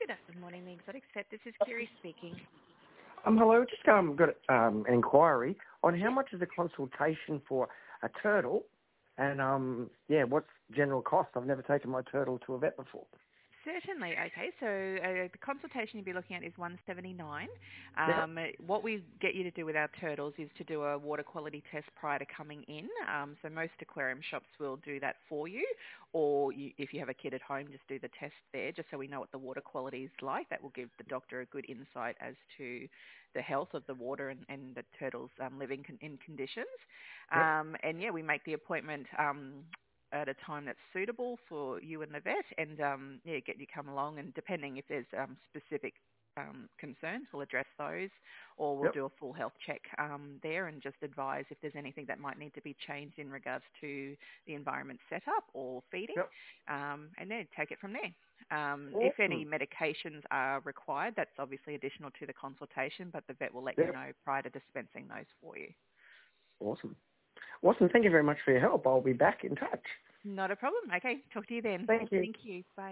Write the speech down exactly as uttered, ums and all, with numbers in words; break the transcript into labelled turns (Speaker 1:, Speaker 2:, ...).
Speaker 1: Good morning, the Exotic Set. This is Kiri speaking.
Speaker 2: Um, hello, just um, got um, an inquiry on how
Speaker 1: Yep.
Speaker 2: much is the consultation for a turtle, and um, yeah, what's general cost? I've never taken my turtle to a vet before.
Speaker 1: Certainly. Okay, so uh, the consultation you'll be looking at is one seventy-nine.
Speaker 2: Yep,
Speaker 1: Um, what we get you to do with our turtles is to do a water quality test prior to coming in. Um, so most aquarium shops will do that for you, or you, if you have a kid at home, just do the test there, just so we know what the water quality is like. That will give the doctor a good insight as to the health of the water and, and the turtles um, living con- in conditions.
Speaker 2: yep,
Speaker 1: Um, and yeah, we make the appointment. Um, at a time that's suitable for you and the vet, and um, yeah, get you come along. And depending if there's um, specific um, concerns, we'll address those, or we'll
Speaker 2: yep,
Speaker 1: do a full health check um, there and just advise if there's anything that might need to be changed in regards to the environment setup or feeding,
Speaker 2: yep.
Speaker 1: um, and then take it from there. Um, if any
Speaker 2: Awesome.
Speaker 1: medications are required, that's obviously additional to the consultation, but the vet will let you
Speaker 2: Yep,
Speaker 1: know prior to dispensing those for you.
Speaker 2: awesome. Awesome. Thank you very much for your help. I'll be back in touch.
Speaker 1: Not a problem. Okay, talk to you then.
Speaker 2: Thank you.
Speaker 1: Thank you. Bye.